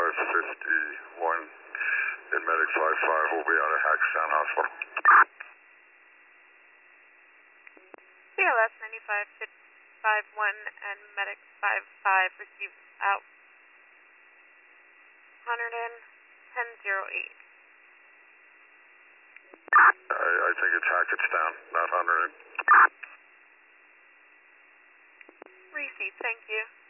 9551 and medic 55 will be out of Hackstown Hospital. CLS 9551 and medic 55 received out 110.08. I think it's Hackettstown, not 100. Received, thank you.